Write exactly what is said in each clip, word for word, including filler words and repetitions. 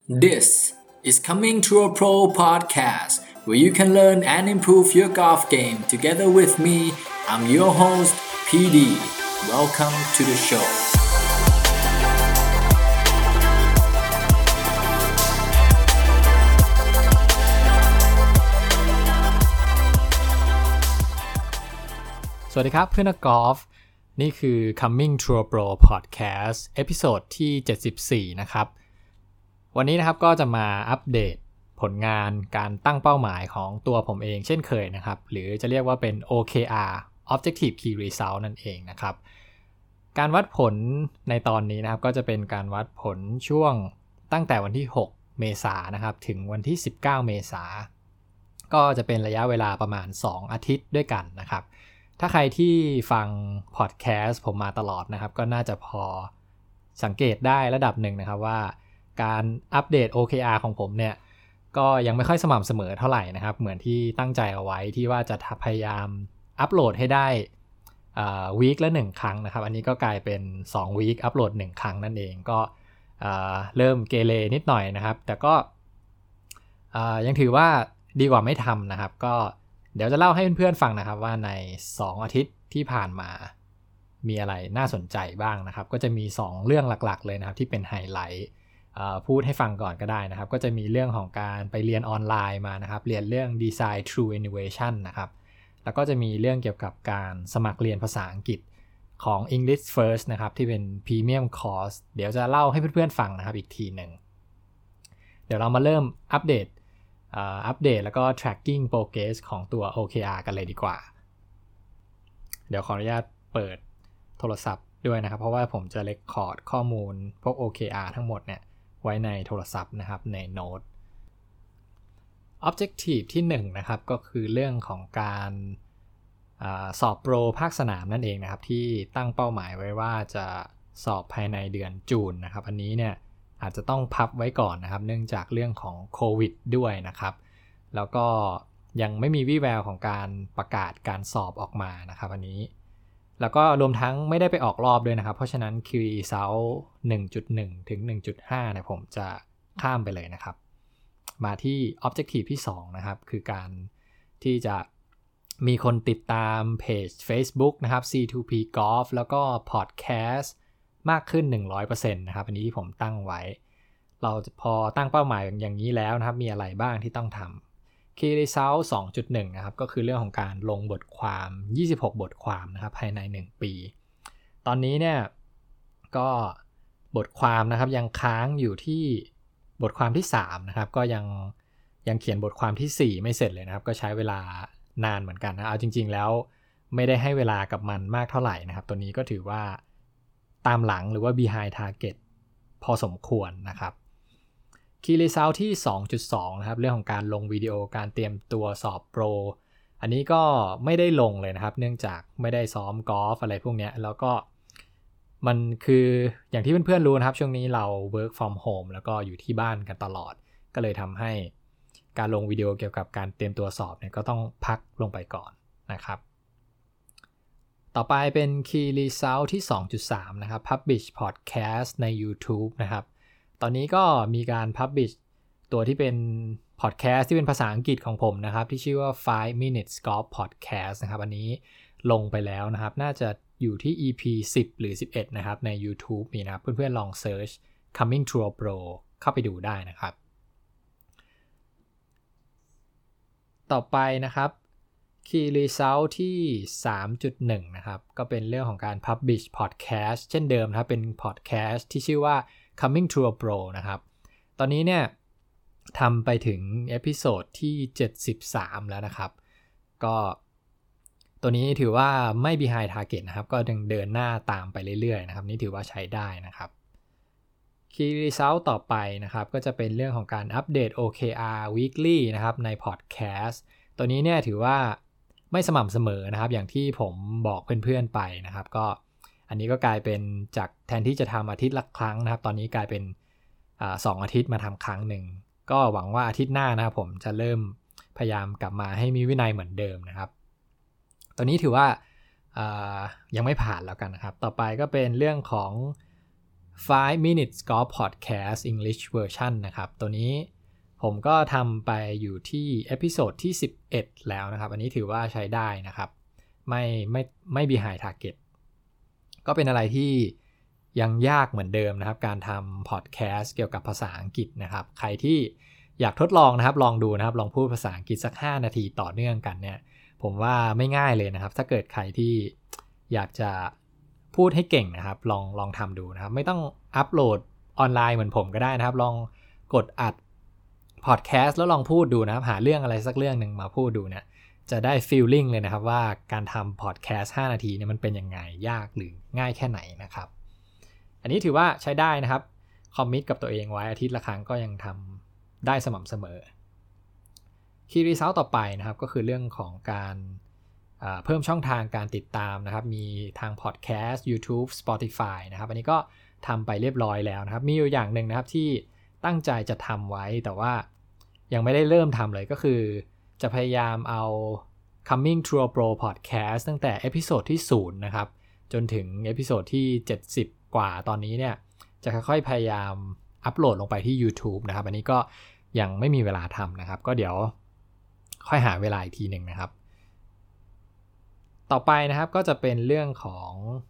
This is Coming to a Pro podcast, where you can learn and improve your golf game together with me. I'm your host, พี ดี Welcome to the show. สวัสดีครับเพื่อนนักกอล์ฟนี่คือ Coming to a Pro podcast เอพิโซดที่เจ็ดสิบสี่นะครับวันนี้นะครับก็จะมาอัปเดตผลงานการตั้งเป้าหมายของตัวผมเองเช่นเคยนะครับหรือจะเรียกว่าเป็น โอ เค อาร์ Objective Key Result นั่นเองนะครับการวัดผลในตอนนี้นะครับก็จะเป็นการวัดผลช่วงตั้งแต่วันที่หกเมษายนนะครับถึงวันที่สิบเก้าเมษายนก็จะเป็นระยะเวลาประมาณสองอาทิตย์ด้วยกันนะครับถ้าใครที่ฟังพอดแคสต์ผมมาตลอดนะครับก็น่าจะพอสังเกตได้ระดับหนึ่งนะครับว่าการอัปเดต โอ เค อาร์ ของผมเนี่ยก็ยังไม่ค่อยสม่ำเสมอเท่าไหร่นะครับเหมือนที่ตั้งใจเอาไว้ที่ว่าจะพยายามอัปโหลดให้ได้วีคละหนึ่งครั้งนะครับอันนี้ก็กลายเป็นสองวีคอัปโหลดหนึ่งครั้งนั่นเองก็เริ่มเกเรนิดหน่อยนะครับแต่ก็ยังถือว่าดีกว่าไม่ทำนะครับก็เดี๋ยวจะเล่าให้เพื่อนๆฟังนะครับว่าในสองอาทิตย์ที่ผ่านมามีอะไรน่าสนใจบ้างนะครับก็จะมีสองเรื่องหลักๆเลยนะครับที่เป็นไฮไลท์พูดให้ฟังก่อนก็ได้นะครับก็จะมีเรื่องของการไปเรียนออนไลน์มานะครับเรียนเรื่อง Design Through Innovation นะครับแล้วก็จะมีเรื่องเกี่ยวกับการสมัครเรียนภาษาอังกฤษของ English First นะครับที่เป็น Premium Course เดี๋ยวจะเล่าให้เพื่อนๆฟังนะครับอีกทีหนึ่งเดี๋ยวเรามาเริ่มอัปเดตอัปเดตแล้วก็ tracking progress ของตัว โอ เค อาร์ กันเลยดีกว่าเดี๋ยวขออนุญาตเปิดโทรศัพท์ด้วยนะครับเพราะว่าผมจะเรคคอร์ดข้อมูลพวก โอ เค อาร์ ทั้งหมดเนี่ยไว้ในโทรศัพท์นะครับในโน้ต Objective ที่หนึ่งนะครับก็คือเรื่องของการอาสอบโปรภาคสนามนั่นเองนะครับที่ตั้งเป้าหมายไว้ว่าจะสอบภายในเดือนจูนนะครับอันนี้เนี่ยอาจจะต้องพับไว้ก่อนนะครับเนื่องจากเรื่องของโควิดด้วยนะครับแล้วก็ยังไม่มีวี่แววของการประกาศการสอบออกมานะครับอันนี้แล้วก็รวมทั้งไม่ได้ไปออกรอบด้วยนะครับเพราะฉะนั้น Key Result หนึ่งจุดหนึ่ง ถึง หนึ่งจุดห้า เนี่ยผมจะข้ามไปเลยนะครับมาที่ Objective ที่สองนะครับคือการที่จะมีคนติดตามเพจ Facebook นะครับ ซี ทู พี Golf แล้วก็ Podcastมากขึ้น หนึ่งร้อยเปอร์เซ็นต์ นะครับอันนี้ที่ผมตั้งไว้เราพอตั้งเป้าหมายอย่างนี้แล้วนะครับมีอะไรบ้างที่ต้องทำ Key Result สองจุดหนึ่ง นะครับก็คือเรื่องของการลงบทความยี่สิบหกบทความนะครับภายในหนึ่งปีตอนนี้เนี่ยก็บทความนะครับยังค้างอยู่ที่บทความที่สามนะครับก็ยังยังเขียนบทความที่สี่ไม่เสร็จเลยนะครับก็ใช้เวลานานเหมือนกันนะเอาจริงๆแล้วไม่ได้ให้เวลากับมันมากเท่าไหร่นะครับตัวนี้ก็ถือว่าตามหลังหรือว่า behind target พอสมควรนะครับ Key Result ที่ สองจุดสอง นะครับเรื่องของการลงวิดีโอการเตรียมตัวสอบโปรอันนี้ก็ไม่ได้ลงเลยนะครับเนื่องจากไม่ได้ซ้อมกอล์ฟอะไรพวกนี้แล้วก็มันคืออย่างที่เพื่อนๆรู้นะครับช่วงนี้เรา work from home แล้วก็อยู่ที่บ้านกันตลอดก็เลยทำให้การลงวิดีโอเกี่ยวกับการเตรียมตัวสอบเนี่ยก็ต้องพักลงไปก่อนนะครับต่อไปเป็น Key Result ที่ สองจุดสาม นะครับ Publish Podcast ใน YouTube นะครับตอนนี้ก็มีการ Publish ตัวที่เป็น Podcast ที่เป็นภาษาอังกฤษของผมนะครับที่ชื่อว่า five minutes golf podcast นะครับอันนี้ลงไปแล้วนะครับน่าจะอยู่ที่ อี พี สิบ หรือสิบเอ็ดนะครับใน YouTube มีนะครับเพื่อนๆลอง Search Coming to a Pro เข้าไปดูได้นะครับต่อไปนะครับ Key Result ที่ สามจุดหนึ่ง นะครับก็เป็นเรื่องของการ Publish Podcast เช่นเดิมนะครับเป็น Podcast ที่ชื่อว่า Coming to a Pro นะครับตอนนี้เนี่ยทำไปถึงเอพิโซดที่เจ็ดสิบสามแล้วนะครับก็ตัวนี้ถือว่าไม่ behind target นะครับก็ยังเดินหน้าตามไปเรื่อยๆนะครับนี่ถือว่าใช้ได้นะครับ Key Result ต่อไปนะครับก็จะเป็นเรื่องของการอัปเดต โอ เค อาร์ Weekly นะครับใน Podcast ตัวนี้เนี่ยถือว่าไม่สม่ำเสมอนะครับอย่างที่ผมบอกเพื่อนๆไปนะครับก็อันนี้ก็กลายเป็นจากแทนที่จะทำอาทิตย์ละครั้งนะครับตอนนี้กลายเป็นอ่าสองอาทิตย์มาทำครั้งหนึ่งก็หวังว่าอาทิตย์หน้านะครับผมจะเริ่มพยายามกลับมาให้มีวินัยเหมือนเดิมนะครับตัวนี้ถือว่าอ่ายังไม่ผ่านแล้วกันนะครับต่อไปก็เป็นเรื่องของ five minutes golf podcast English version นะครับตัวนี้ผมก็ทำไปอยู่ที่เอพิโซดที่สิบเอ็ดแล้วนะครับอันนี้ถือว่าใช้ได้นะครับไม่ไม่ไม่ behind target ก็เป็นอะไรที่ยังยากเหมือนเดิมนะครับการทำพอดแคสต์เกี่ยวกับภาษาอังกฤษนะครับใครที่อยากทดลองนะครับลองดูนะครับลองพูดภาษาอังกฤษสักห้านาทีต่อเนื่องกันเนี่ยผมว่าไม่ง่ายเลยนะครับถ้าเกิดใครที่อยากจะพูดให้เก่งนะครับลองลองทำดูนะครับไม่ต้องอัปโหลดออนไลน์เหมือนผมก็ได้นะครับลองกดอัดพอดแคสต์แล้วลองพูดดูนะครับหาเรื่องอะไรสักเรื่องหนึ่งมาพูดดูเนี่ยจะได้ฟีลลิ่งเลยนะครับว่าการทำพอดแคสต์ห้านาทีเนี่ยมันเป็นยังไงยากหรือง่ายแค่ไหนนะครับอันนี้ถือว่าใช้ได้นะครับคอมมิตกับตัวเองไว้อาทิตย์ละครั้งก็ยังทำได้สม่ำเสมอคีย์รีซัลต์ต่อไปนะครับก็คือเรื่องของการเพิ่มช่องทางการติดตามนะครับมีทางพอดแคสต์ YouTube Spotify นะครับอันนี้ก็ทำไปเรียบร้อยแล้วนะครับมีอยู่อย่างหนึ่งนะครับที่ตั้งใจจะทำไว้แต่ว่ายังไม่ได้เริ่มทำเลยก็คือจะพยายามเอา Coming to a Pro Podcast ตั้งแต่เอพิโซดที่ศูนย์นะครับจนถึงเอพิโซดที่เจ็ดสิบกว่าตอนนี้เนี่ยจะค่อยๆพยายามอัปโหลดลงไปที่ YouTube นะครับอันนี้ก็ยังไม่มีเวลาทำนะครับก็เดี๋ยวค่อยหาเวลาอีกทีหนึ่งนะครับต่อไปนะครับก็จะเป็นเรื่องของ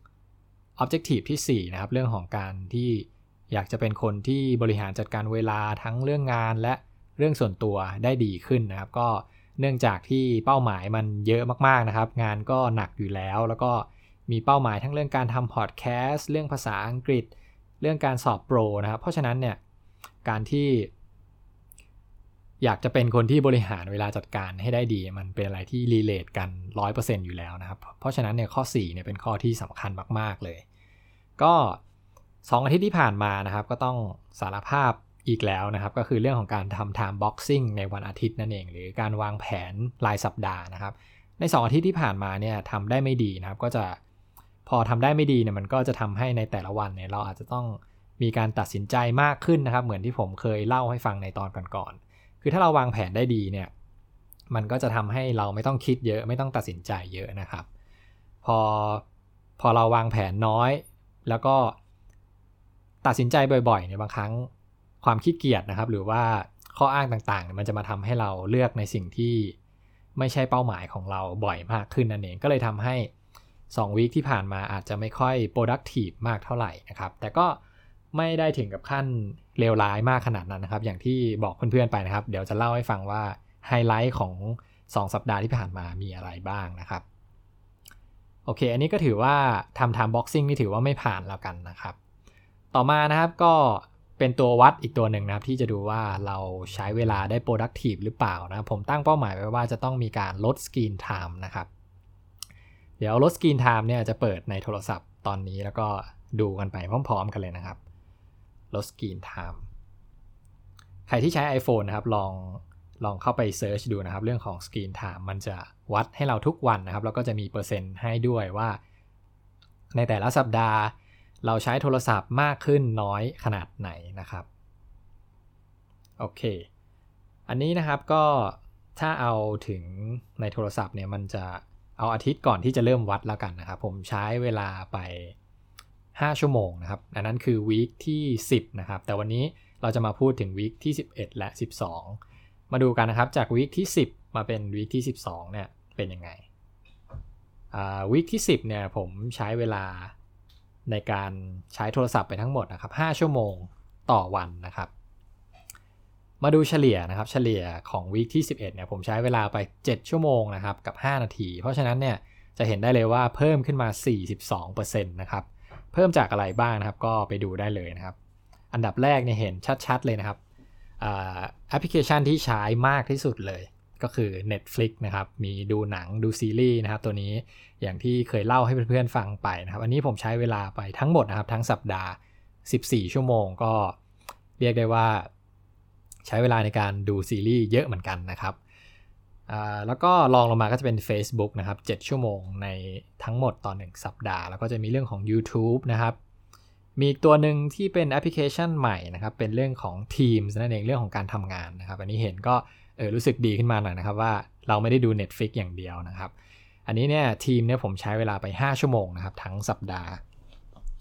Objective ที่สี่นะครับเรื่องของการที่อยากจะเป็นคนที่บริหารจัดการเวลาทั้งเรื่องงานและเรื่องส่วนตัวได้ดีขึ้นนะครับก็เนื่องจากที่เป้าหมายมันเยอะมากๆนะครับงานก็หนักอยู่แล้วแล้วก็มีเป้าหมายทั้งเรื่องการทำพอดแคสต์เรื่องภาษาอังกฤษเรื่องการสอบโปรนะครับเพราะฉะนั้นเนี่ยการที่อยากจะเป็นคนที่บริหารเวลาจัดการให้ได้ดีมันเป็นอะไรที่รีเลทกัน ร้อยเปอร์เซ็นต์ อยู่แล้วนะครับเพราะฉะนั้นเนี่ยข้อสี่เนี่ยเป็นข้อที่สำคัญมากๆเลยก็สองอาทิตย์ที่ผ่านมานะครับก็ต้องสารภาพอีกแล้วนะครับก็คือเรื่องของการทำ time boxing ในวันอาทิตย์นั่นเองหรือการวางแผนรายสัปดาห์นะครับในสองอาทิตย์ที่ผ่านมาเนี่ยทำได้ไม่ดีนะครับก็จะพอทำได้ไม่ดีเนี่ยมันก็จะทำให้ในแต่ละวันเนี่ยเราอาจจะต้องมีการตัดสินใจมากขึ้นนะครับเหมือนที่ผมเคยเล่าให้ฟังในตอนก่อนๆคือถ้าเราวางแผนได้ดีเนี่ยมันก็จะทำให้เราไม่ต้องคิดเยอะไม่ต้องตัดสินใจเยอะนะครับพอพอเราวางแผนน้อยแล้วก็ตัดสินใจบ่อยๆเนี่ยบางครั้งความขี้เกียจนะครับหรือว่าข้ออ้างต่างๆมันจะมาทำให้เราเลือกในสิ่งที่ไม่ใช่เป้าหมายของเราบ่อยมากขึ้นนั่นเองก็เลยทำให้สองวีคที่ผ่านมาอาจจะไม่ค่อย productive มากเท่าไหร่นะครับแต่ก็ไม่ได้ถึงกับขั้นเลวร้ายมากขนาดนั้นนะครับอย่างที่บอกเพื่อนๆไปนะครับเดี๋ยวจะเล่าให้ฟังว่าไฮไลท์ของสองสัปดาห์ที่ผ่านมามีอะไรบ้างนะครับโอเคอันนี้ก็ถือว่าทำ time boxing นี่ถือว่าไม่ผ่านแล้วกันนะครับต่อมานะครับก็เป็นตัววัดอีกตัวหนึ่งนะครับที่จะดูว่าเราใช้เวลาได้ productive หรือเปล่านะผมตั้งเป้าหมายไว้ว่าจะต้องมีการลด screen time นะครับเดี๋ยวลด screen time เนี่ยจะเปิดในโทรศัพท์ตอนนี้แล้วก็ดูกันไปพร้อมๆกันเลยนะครับลด screen time ใครที่ใช้ iPhone นะครับลองลองเข้าไปเซิร์ชดูนะครับเรื่องของ screen time มันจะวัดให้เราทุกวันนะครับแล้วก็จะมีเปอร์เซ็นต์ให้ด้วยว่าในแต่ละสัปดาห์เราใช้โทรศัพท์มากขึ้นน้อยขนาดไหนนะครับโอเคอันนี้นะครับก็ถ้าเอาถึงในโทรศัพท์เนี่ยมันจะเอาอาทิตย์ก่อนที่จะเริ่มวัดแล้วกันนะครับผมใช้เวลาไปห้าชั่วโมงนะครับอันนั้นคือวีคที่สิบนะครับแต่วันนี้เราจะมาพูดถึงวีคที่สิบเอ็ดและสิบสองมาดูกันนะครับจากวีคที่สิบมาเป็นวีคที่สิบสองเนี่ยเป็นยังไงอ่าวีคที่สิบเนี่ยผมใช้เวลาในการใช้โทรศัพท์ไปทั้งหมดนะครับห้าชั่วโมงต่อวันนะครับมาดูเฉลี่ยนะครับเฉลี่ยของวีคที่สิบเอ็ดเนี่ยผมใช้เวลาไปเจ็ดชั่วโมงนะครับกับห้านาทีเพราะฉะนั้นเนี่ยจะเห็นได้เลยว่าเพิ่มขึ้นมา สี่สิบสองเปอร์เซ็นต์ นะครับเพิ่มจากอะไรบ้างนะครับก็ไปดูได้เลยนะครับอันดับแรกเนี่ยเห็นชัดๆเลยนะครับแอปพลิเคชันที่ใช้มากที่สุดเลยก็คือ Netflix นะครับมีดูหนังดูซีรีส์นะครับตัวนี้อย่างที่เคยเล่าให้เพื่อนๆฟังไปนะครับอันนี้ผมใช้เวลาไปทั้งหมดนะครับทั้งสัปดาห์สิบสี่ชั่วโมงก็เรียกได้ว่าใช้เวลาในการดูซีรีส์เยอะเหมือนกันนะครับแล้วก็รองลงมาก็จะเป็น Facebook นะครับเจ็ดชั่วโมงในทั้งหมดต่อหนึ่งสัปดาห์แล้วก็จะมีเรื่องของ YouTube นะครับมีอีกตัวหนึ่งที่เป็นแอปพลิเคชันใหม่นะครับเป็นเรื่องของ Teams นั่นเองเรื่องของการทำงานนะครับอันนี้เห็นก็เออรู้สึกดีขึ้นมาหน่อยนะครับว่าเราไม่ได้ดู Netflix อย่างเดียวนะครับอันนี้เนี่ยทีมเนี่ยผมใช้เวลาไปห้าชั่วโมงนะครับทั้งสัปดาห์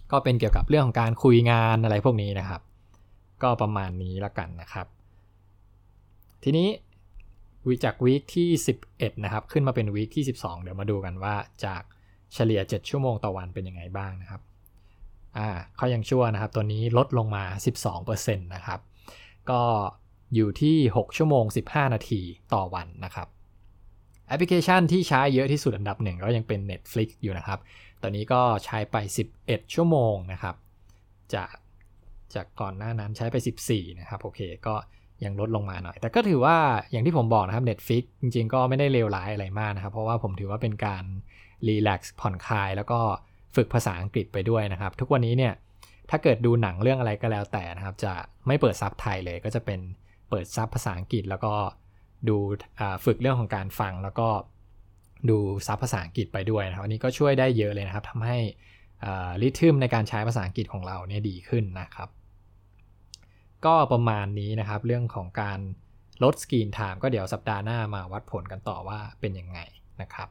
ก็เป็นเกี่ยวกับเรื่องของการคุยงานอะไรพวกนี้นะครับก็ประมาณนี้ละกันนะครับทีนี้วีจากวีคที่สิบเอ็ดนะครับขึ้นมาเป็นวีคที่สิบสองเดี๋ยวมาดูกันว่าจากเฉลี่ยเจ็ดชั่วโมงต่อวันเป็นยังไงบ้างนะครับอ่าเขายังชั่วนะครับตัวนี้ลดลงมา สิบสองเปอร์เซ็นต์ นะครับก็อยู่ที่หกชั่วโมงสิบห้านาทีต่อวันนะครับแอปพลิเคชันที่ใช้เยอะที่สุดอันดับหนึ่งก็ยังเป็น Netflix อยู่นะครับตอนนี้ก็ใช้ไปสิบเอ็ดชั่วโมงนะครับจากจากก่อนหน้านั้นใช้ไปสิบสี่นะครับโอเคก็ยังลดลงมาหน่อยแต่ก็ถือว่าอย่างที่ผมบอกนะครับ Netflix จริงๆก็ไม่ได้เลวร้ายอะไรมากนะครับเพราะว่าผมถือว่าเป็นการรีแลกซ์ผ่อนคลายแล้วก็ฝึกภาษาอังกฤษไปด้วยนะครับทุกวันนี้เนี่ยถ้าเกิดดูหนังเรื่องอะไรก็แล้วแต่นะครับจะไม่เปิดซับไทยเลยก็จะเป็นเปิดซับภาษาอังกฤษแล้วก็ดูฝึกเรื่องของการฟังแล้วก็ดูซับภาษาอังกฤษไปด้วยนะครับอันนี้ก็ช่วยได้เยอะเลยนะครับทำให้ริทึมในการใช้ภาษาอังกฤษของเราเนี่ยดีขึ้นนะครับก็ประมาณนี้นะครับเรื่องของการลดสกรีนไทม์ก็เดี๋ยวสัปดาห์หน้ามาวัดผลกันต่อว่าเป็นยังไงนะครับ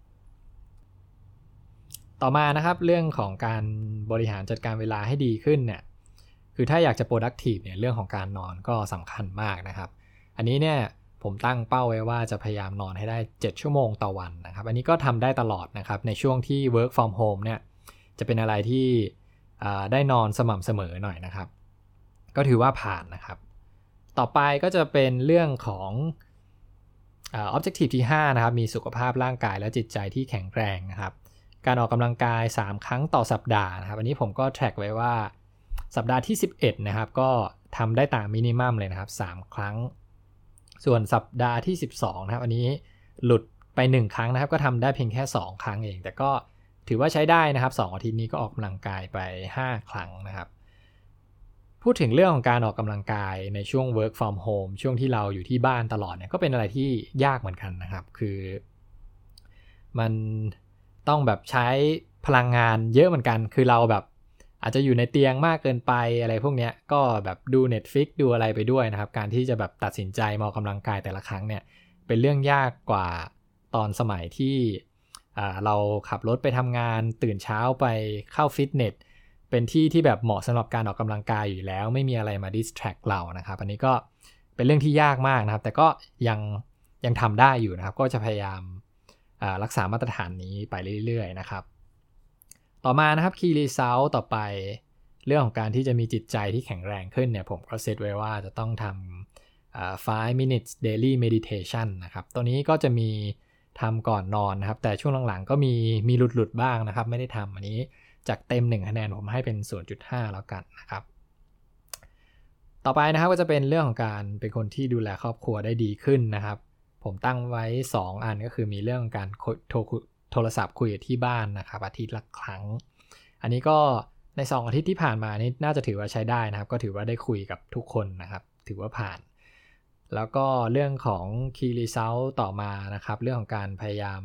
ต่อมานะครับเรื่องของการบริหารจัดการเวลาให้ดีขึ้นเนี่ยคือถ้าอยากจะ productive เนี่ยเรื่องของการนอนก็สำคัญมากนะครับอันนี้เนี่ยผมตั้งเป้าไว้ว่าจะพยายามนอนให้ได้เจ็ดชั่วโมงต่อวันนะครับอันนี้ก็ทำได้ตลอดนะครับในช่วงที่ work from home เนี่ยจะเป็นอะไรที่ได้นอนสม่ำเสมอหน่อยนะครับก็ถือว่าผ่านนะครับต่อไปก็จะเป็นเรื่องของอ่า objective ที่ห้านะครับมีสุขภาพร่างกายและจิตใจที่แข็งแรงนะครับการออกกำลังกายสามครั้งต่อสัปดาห์นะครับอันนี้ผมก็แทร็กไว้ว่าสัปดาห์ที่สิบเอ็ดนะครับก็ทำได้ตามมินิมัมเลยนะครับสามครั้งส่วนสัปดาห์ที่สิบสองนะครับอันนี้หลุดไปหนึ่งครั้งนะครับก็ทำได้เพียงแค่สองครั้งเองแต่ก็ถือว่าใช้ได้นะครับสองอาทิตย์นี้ก็ออกกำลังกายไปห้าครั้งนะครับพูดถึงเรื่องของการออกกำลังกายในช่วง work from home ช่วงที่เราอยู่ที่บ้านตลอดเนี่ยก็เป็นอะไรที่ยากเหมือนกันนะครับคือมันต้องแบบใช้พลังงานเยอะเหมือนกันคือเราแบบอาจจะอยู่ในเตียงมากเกินไปอะไรพวกนี้ก็แบบดู Netflix ดูอะไรไปด้วยนะครับการที่จะแบบตัดสินใจมาออกกำลังกายแต่ละครั้งเนี่ยเป็นเรื่องยากกว่าตอนสมัยที่เราขับรถไปทำงานตื่นเช้าไปเข้าฟิตเนสเป็นที่ที่แบบเหมาะสำหรับการออกกำลังกายอยู่แล้วไม่มีอะไรมา distract เรานะครับอันนี้ก็เป็นเรื่องที่ยากมากนะครับแต่ก็ยังยังทำได้อยู่นะครับก็จะพยายามรักษามาตรฐานนี้ไปเรื่อยๆนะครับต่อมานะครับ Key Result ต่อไปเรื่องของการที่จะมีจิตใจที่แข็งแรงขึ้นเนี่ยผมก็เซตไว้ว่าจะต้องทำfive minutes daily meditation นะครับตัวนี้ก็จะมีทำก่อนนอนนะครับแต่ช่วงหลังๆก็มีมีหลุดๆบ้างนะครับไม่ได้ทำอันนี้จากเต็มหนึ่งคะแนนผมให้เป็น ศูนย์จุดห้า แล้วกันนะครับต่อไปนะครับก็จะเป็นเรื่องของการเป็นคนที่ดูแลครอบครัวได้ดีขึ้นนะครับผมตั้งไว้สองอันก็คือมีเรื่องการโทรโทรศัพท์คุยกับที่บ้านนะครับอาทิตย์ละครั้งอันนี้ก็ในสองอาทิตย์ที่ผ่านมานี่น่าจะถือว่าใช้ได้นะครับก็ถือว่าได้คุยกับทุกคนนะครับถือว่าผ่านแล้วก็เรื่องของ Key Result ต่อมานะครับเรื่องของการพยายาม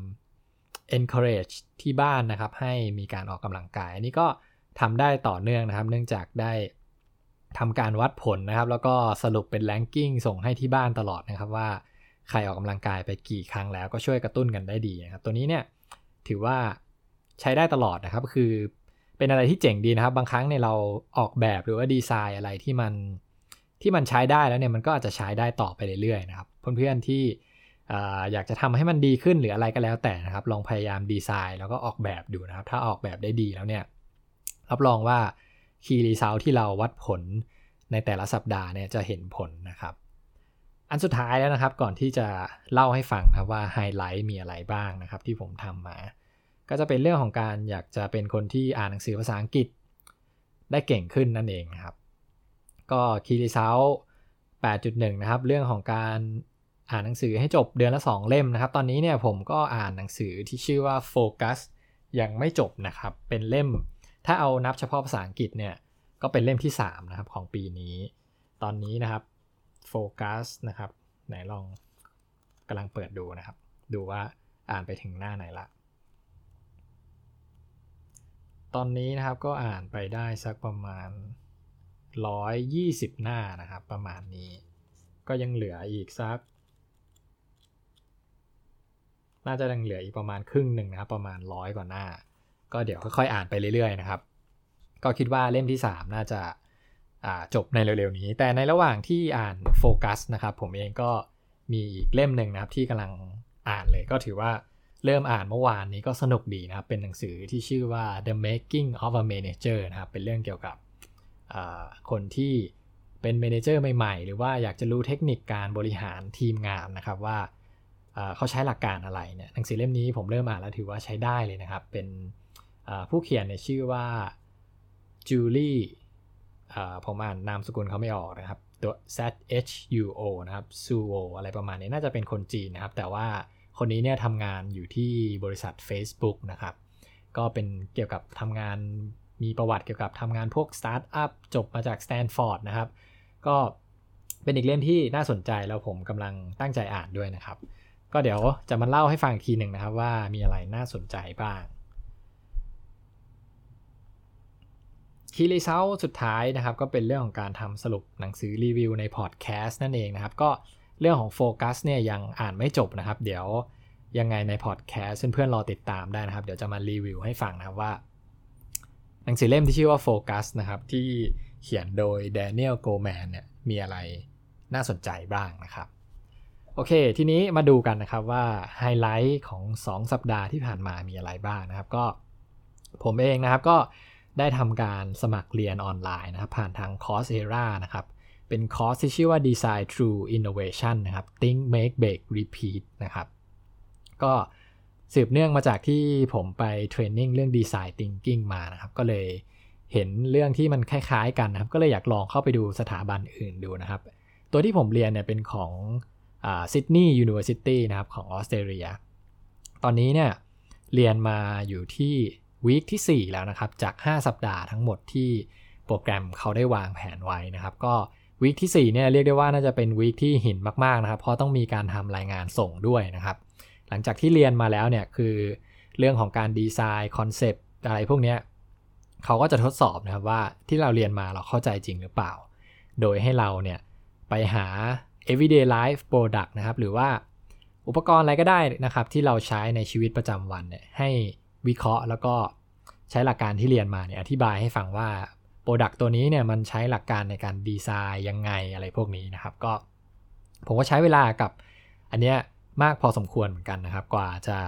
encourage ที่บ้านนะครับให้มีการออกกำลังกายอันนี้ก็ทำได้ต่อเนื่องนะครับเนื่องจากได้ทำการวัดผลนะครับแล้วก็สรุปเป็น ranking ส่งให้ที่บ้านตลอดนะครับว่าใครออกกำลังกายไปกี่ครั้งแล้วก็ช่วยกระตุ้นกันได้ดีนะครับตัวนี้เนี่ยถือว่าใช้ได้ตลอดนะครับคือเป็นอะไรที่เจ๋งดีนะครับบางครั้งเนี่ยเราออกแบบหรือว่าดีไซน์อะไรที่มันที่มันใช้ได้แล้วเนี่ยมันก็อาจจะใช้ได้ต่อไปเรื่อยๆนะครับเพื่อนๆที่อยากจะทำให้มันดีขึ้นหรืออะไรก็แล้วแต่นะครับลองพยายามดีไซน์แล้วก็ออกแบบดูนะครับถ้าออกแบบได้ดีแล้วเนี่ยรับรองว่า Key Result ที่เราวัดผลในแต่ละสัปดาห์เนี่ยจะเห็นผลนะครับอันสุดท้ายแล้วนะครับก่อนที่จะเล่าให้ฟังนะว่าไฮไลท์มีอะไรบ้างนะครับที่ผมทำมาก็จะเป็นเรื่องของการอยากจะเป็นคนที่อ่านหนังสือภาษาอังกฤษได้เก่งขึ้นนั่นเองนะครับก็ Key Result แปดจุดหนึ่ง นะครับเรื่องของการอ่านหนังสือให้จบเดือนละสองเล่มนะครับตอนนี้เนี่ยผมก็อ่านหนังสือที่ชื่อว่า Focus ยังไม่จบนะครับเป็นเล่มถ้าเอานับเฉพาะภาษาอังกฤษเนี่ยก็เป็นเล่มที่สามนะครับของปีนี้ตอนนี้นะครับโฟกัสนะครับไหนลองกำลังเปิดดูนะครับดูว่าอ่านไปถึงหน้าไหนละตอนนี้นะครับก็อ่านไปได้สักประมาณหนึ่งร้อยยี่สิบหน้านะครับประมาณนี้ก็ยังเหลืออีกสักน่าจะยังเหลืออีกประมาณครึ่งหนึ่งนะครับประมาณร้อยกว่าหน้าก็เดี๋ยวค่อยๆอ่านไปเรื่อยๆนะครับก็คิดว่าเล่มที่สามน่าจะจบในเร็วๆนี้แต่ในระหว่างที่อ่านโฟกัสนะครับผมเองก็มีอีกเล่มหนึ่งนะครับที่กำลังอ่านเลยก็ถือว่าเริ่มอ่านเมื่อวานนี้ก็สนุกดีนะครับเป็นหนังสือที่ชื่อว่า The Making of a Manager นะครับเป็นเรื่องเกี่ยวกับคนที่เป็นเมเนเจอร์ใหม่ๆหรือว่าอยากจะรู้เทคนิคการบริหารทีมงานนะครับว่าเขาใช้หลักการอะไรเนี่ยหนังสือเล่มนี้ผมเริ่มอ่านแล้วถือว่าใช้ได้เลยนะครับเป็นผู้เขียนเนี่ยชื่อว่าจูลี่ผมอ่านนามสกุลเขาไม่ออกนะครับตัว Z H U O นะครับ Zuo อะไรประมาณนี้น่าจะเป็นคนจีนนะครับแต่ว่าคนนี้เนี่ยทำงานอยู่ที่บริษัท Facebook นะครับก็เป็นเกี่ยวกับทำงานมีประวัติเกี่ยวกับทำงานพวกสตาร์ทอัพจบมาจากสแตนฟอร์ดนะครับก็เป็นอีกเล่มที่น่าสนใจแล้วผมกำลังตั้งใจอ่านด้วยนะครับก็เดี๋ยวจะมาเล่าให้ฟังอีกทีหนึ่งนะครับว่ามีอะไรน่าสนใจบ้างคีย์รีเซลสุดท้ายนะครับก็เป็นเรื่องของการทำสรุปหนังสือรีวิวในพอดแคสต์นั่นเองนะครับก็เรื่องของโฟกัสเนี่ยยังอ่านไม่จบนะครับเดี๋ยวยังไงในพอดแคสต์เพื่อนๆรอติดตามได้นะครับเดี๋ยวจะมารีวิวให้ฟังนะครับว่าหนังสือเล่มที่ชื่อว่าโฟกัสนะครับที่เขียนโดย Daniel Goleman เนี่ยมีอะไรน่าสนใจบ้างนะครับโอเคทีนี้มาดูกันนะครับว่าไฮไลท์ของสองสัปดาห์ที่ผ่านมามีอะไรบ้างนะครับก็ผมเองนะครับก็ได้ทำการสมัครเรียนออนไลน์นะครับผ่านทาง Coursera นะครับเป็นคอร์สที่ชื่อว่า Design Through Innovation นะครับ Think Make Break Repeat นะครับก็สืบเนื่องมาจากที่ผมไปเทรนนิ่งเรื่อง Design Thinking มานะครับก็เลยเห็นเรื่องที่มันคล้ายๆกันนะครับก็เลยอยากลองเข้าไปดูสถาบันอื่นดูนะครับตัวที่ผมเรียนเนี่ยเป็นของอ่า Sydney University นะครับของออสเตรเลียตอนนี้เนี่ยเรียนมาอยู่ที่วีคที่สี่แล้วนะครับจากห้าสัปดาห์ทั้งหมดที่โปรแกรมเขาได้วางแผนไว้นะครับก็วีคที่สี่เนี่ยเรียกได้ว่าน่าจะเป็นวีคที่หินมากๆนะครับเพราะต้องมีการทำรายงานส่งด้วยนะครับหลังจากที่เรียนมาแล้วเนี่ยคือเรื่องของการดีไซน์คอนเซปต์อะไรพวกนี้เขาก็จะทดสอบนะครับว่าที่เราเรียนมาเราเข้าใจจริงหรือเปล่าโดยให้เราเนี่ยไปหา everyday life product นะครับหรือว่าอุปกรณ์อะไรก็ได้นะครับที่เราใช้ในชีวิตประจำวันเนี่ยให้วิเคราะห์แล้วก็ใช้หลักการที่เรียนมาเนี่ยอธิบายให้ฟังว่าโปรดักต์ตัวนี้เนี่ยมันใช้หลักการในการดีไซน์ยังไงอะไรพวกนี้นะครับก็ผมก็ใช้เวลากับอันเนี้ยมากพอสมควรเหมือนกันนะครับกว่าจะ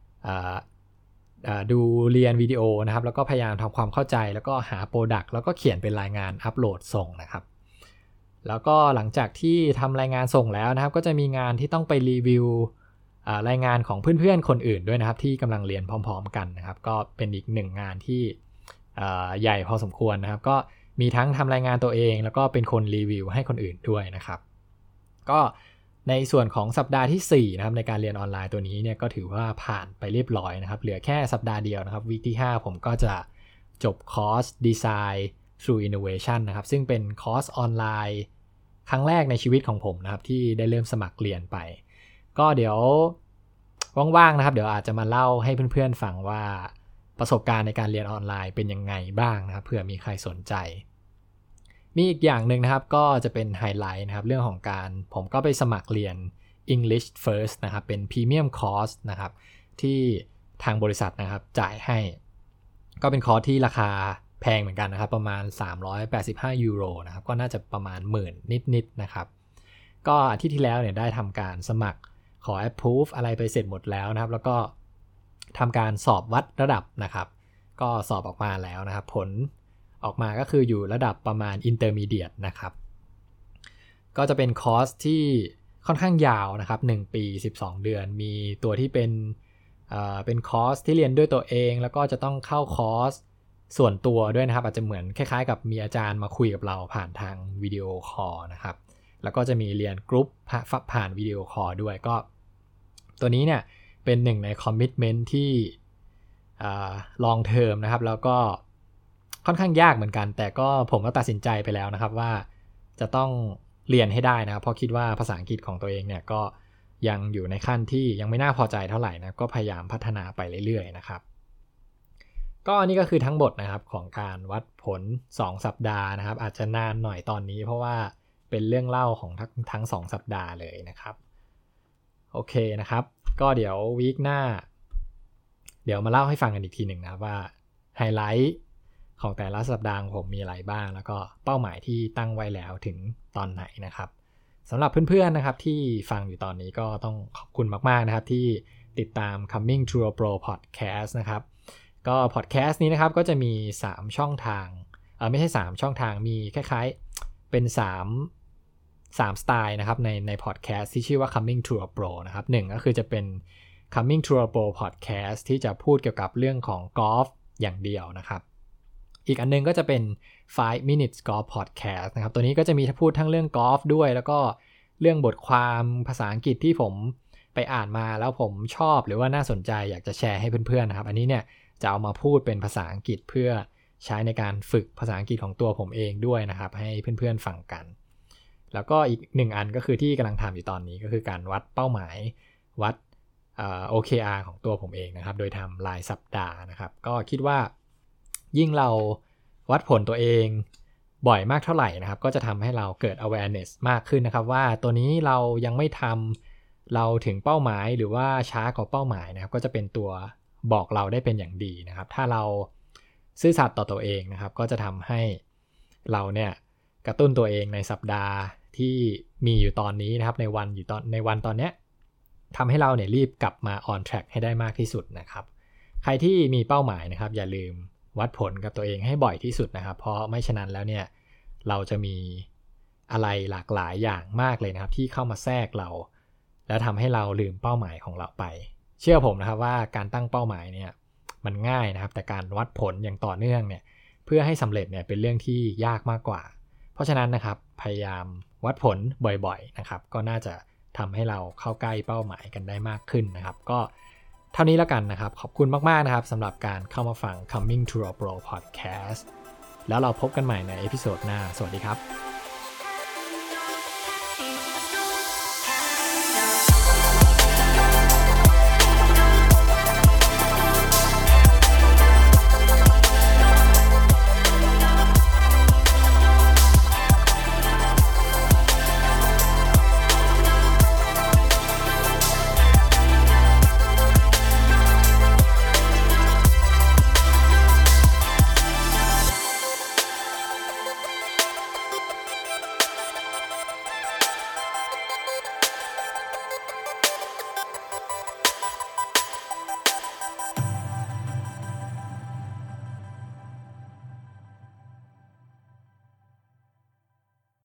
ดูเรียนวิดีโอนะครับแล้วก็พยายามทำความเข้าใจแล้วก็หาโปรดักต์แล้วก็เขียนเป็นรายงานอัปโหลดส่งนะครับแล้วก็หลังจากที่ทำรายงานส่งแล้วนะครับก็จะมีงานที่ต้องไปรีวิวรายงานของเพื่อนๆคนอื่นด้วยนะครับที่กำลังเรียนพร้อมๆกันนะครับก็เป็นอีกหนึ่งงานที่ใหญ่พอสมควรนะครับก็มีทั้งทำรายงานตัวเองแล้วก็เป็นคนรีวิวให้คนอื่นด้วยนะครับก็ในส่วนของสัปดาห์ที่สี่นะครับในการเรียนออนไลน์ตัวนี้เนี่ยก็ถือว่าผ่านไปเรียบร้อยนะครับเหลือแค่สัปดาห์เดียวนะครับวีคที่ห้าผมก็จะจบคอร์ส Design Through Innovation นะครับซึ่งเป็นคอร์สออนไลน์ครั้งแรกในชีวิตของผมนะครับที่ได้เริ่มสมัครเรียนไปก็เดี๋ยวว่างๆนะครับเดี๋ยวอาจจะมาเล่าให้เพื่อนๆฟังว่าประสบการณ์ในการเรียนออนไลน์เป็นยังไงบ้างนะครับเผื่อมีใครสนใจมีอีกอย่างหนึ่งนะครับก็จะเป็นไฮไลท์นะครับเรื่องของการผมก็ไปสมัครเรียน English First นะครับเป็น Premium Course นะครับที่ทางบริษัทนะครับจ่ายให้ก็เป็นคอร์สที่ราคาแพงเหมือนกันนะครับประมาณสามร้อยแปดสิบห้ายูโรนะครับก็น่าจะประมาณหมื่นนิดๆนะครับก็อาทิตย์ที่แล้วเนี่ยได้ทำการสมัครขอ approve อะไรไปเสร็จหมดแล้วนะครับแล้วก็ทำการสอบวัดระดับนะครับก็สอบออกมาแล้วนะครับผลออกมาก็คืออยู่ระดับประมาณ intermediate นะครับก็จะเป็นคอร์สที่ค่อนข้างยาวนะครับหนึ่งปีสิบสองเดือนมีตัวที่เป็นเอ่อเป็นคอร์สที่เรียนด้วยตัวเองแล้วก็จะต้องเข้าคอร์สส่วนตัวด้วยนะครับอาจจะเหมือนคล้ายๆกับมีอาจารย์มาคุยกับเราผ่านทางวิดีโอคอลนะครับแล้วก็จะมีเรียนกรุ๊ปผ่านวิดีโอคอลด้วยก็ตัวนี้เนี่ยเป็นหนึ่งในคอมมิตเมนต์ที่ลองเทอมนะครับแล้วก็ค่อนข้างยากเหมือนกันแต่ก็ผมก็ตัดสินใจไปแล้วนะครับว่าจะต้องเรียนให้ได้นะครับเพราะคิดว่าภาษาอังกฤษของตัวเองเนี่ยก็ยังอยู่ในขั้นที่ยังไม่น่าพอใจเท่าไหร่นะก็พยายามพัฒนาไปเรื่อยๆนะครับก็นี่ก็คือทั้งหมดนะครับของการวัดผลสองสัปดาห์นะครับอาจจะนานหน่อยตอนนี้เพราะว่าเป็นเรื่องเล่าของทั้งทั้งสองสัปดาห์เลยนะครับโอเคนะครับก็เดี๋ยววีคหน้าเดี๋ยวมาเล่าให้ฟังกันอีกทีหนึ่งนะว่าไฮไลท์ของแต่ละสัปดาห์ของผมมีอะไรบ้างแล้วก็เป้าหมายที่ตั้งไว้แล้วถึงตอนไหนนะครับสำหรับเพื่อนๆนะครับที่ฟังอยู่ตอนนี้ก็ต้องขอบคุณมากๆนะครับที่ติดตาม Coming to a Pro Podcast นะครับก็ podcast นี้นะครับก็จะมีสามช่องทางเออไม่ใช่สามช่องทางมีคล้ายๆเป็น3 3สไตล์นะครับในใน podcast ที่ชื่อว่า Coming to a Pro นะครับหนึ่งก็คือจะเป็น Coming to a Pro Podcast ที่จะพูดเกี่ยวกับเรื่องของกอล์ฟอย่างเดียวนะครับอีกอันนึงก็จะเป็น five minutes golf podcast นะครับตัวนี้ก็จะมีพูดทั้งเรื่องกอล์ฟด้วยแล้วก็เรื่องบทความภาษาอังกฤษที่ผมไปอ่านมาแล้วผมชอบหรือว่าน่าสนใจอยากจะแชร์ให้เพื่อนๆนะครับอันนี้เนี่ยจะเอามาพูดเป็นภาษาอังกฤษเพื่อใช้ในการฝึกภาษาอังกฤษของตัวผมเองด้วยนะครับให้เพื่อนๆฟังกันแล้วก็อีกหนึ่งอันก็คือที่กำลังทำอยู่ตอนนี้ก็คือการวัดเป้าหมายวัดเอ่อ โอ เค อาร์ ของตัวผมเองนะครับโดยทำรายสัปดาห์นะครับก็คิดว่ายิ่งเราวัดผลตัวเองบ่อยมากเท่าไหร่นะครับก็จะทำให้เราเกิด awareness มากขึ้นนะครับว่าตัวนี้เรายังไม่ทำเราถึงเป้าหมายหรือว่าช้ากว่าเป้าหมายนะครับก็จะเป็นตัวบอกเราได้เป็นอย่างดีนะครับถ้าเราซื่อสัตย์ต่อตัวเองนะครับก็จะทำให้เราเนี่ยกระตุ้นตัวเองในสัปดาห์ที่มีอยู่ตอนนี้นะครับในวันอยู่ตอนในวันตอนเนี้ยทำให้เราเนี่ยรีบกลับมา on track ให้ได้มากที่สุดนะครับใครที่มีเป้าหมายนะครับอย่าลืมวัดผลกับตัวเองให้บ่อยที่สุดนะครับเพราะไม่ฉะนั้นแล้วเนี่ยเราจะมีอะไรหลากหลายอย่างมากเลยนะครับที่เข้ามาแทรกเราแล้วทำให้เราลืมเป้าหมายของเราไปเชื่อผมนะครับว่าการตั้งเป้าหมายเนี่ยมันง่ายนะครับแต่การวัดผลอย่างต่อเนื่องเนี่ยเพื่อให้สำเร็จเนี่ยเป็นเรื่องที่ยากมากกว่าเพราะฉะนั้นนะครับพยายามวัดผลบ่อยๆนะครับก็น่าจะทำให้เราเข้าใกล้เป้าหมายกันได้มากขึ้นนะครับก็เท่านี้แล้วกันนะครับขอบคุณมากๆนะครับสำหรับการเข้ามาฟัง Coming to a Pro Podcast แล้วเราพบกันใหม่ในเอพิโซดหน้าสวัสดีครับ